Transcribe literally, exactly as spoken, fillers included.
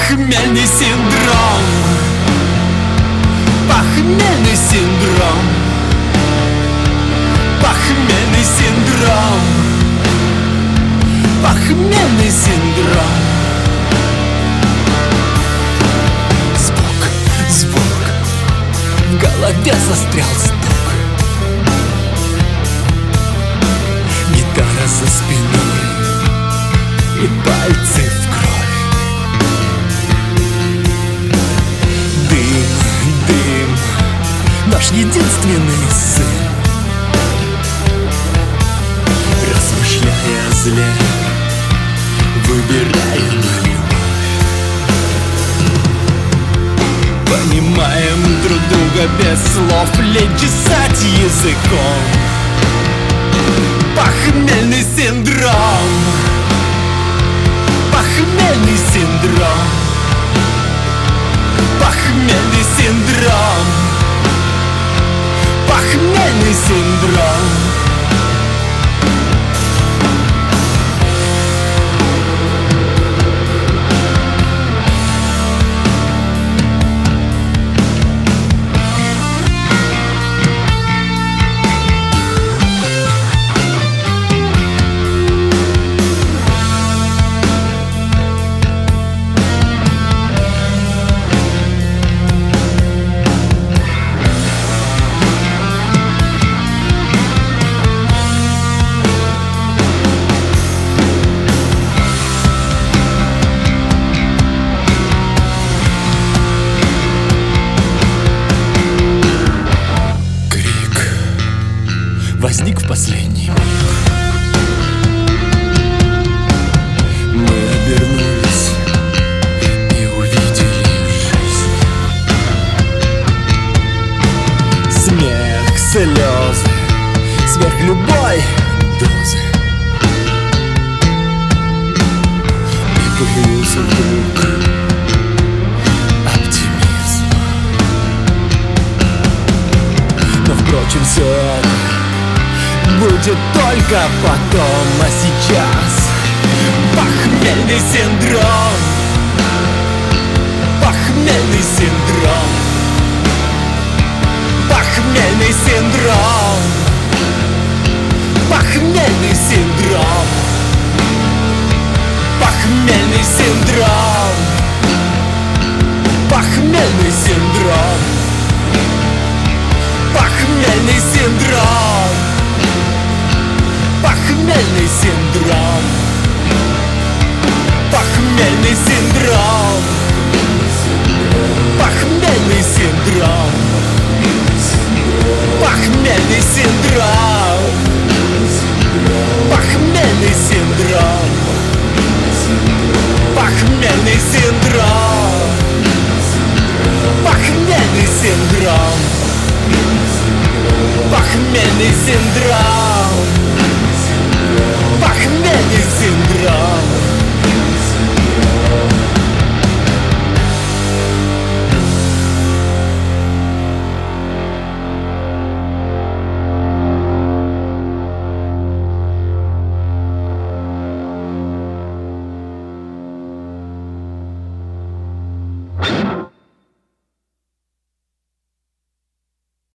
Похмельный синдром. Похмельный синдром. Похмельный синдром. Похмельный синдром. Звук, звук, в голове застрял стук. Гитара за спиной и пальцы в кровь. Дым, дым, наш единственный сын. Размышляя о зле, выбираем любовь. Понимаем друг друга без слов, лень чесать языком. Похмельный синдром. Похмельный синдром. Похмельный синдром. Похмельный синдром. Возник в последний миг. Мы обернулись и увидели жизнь. Смех, слезы, сверх любой дозы. И появился вдруг оптимизм. Но, впрочем, все это будет только потом, а сейчас похмельный синдром. Похмельный синдром. Похмельный синдром. Похмельный синдром. Похмельный синдром. Похмельный синдром. Похмельный синдром. Похмельный синдром. Похмельный синдром. Похмельный синдром. Похмельный синдром. Похмельный синдром. Похмельный синдром. Похмельный синдром. Похмельный синдром. Похмельный синдром.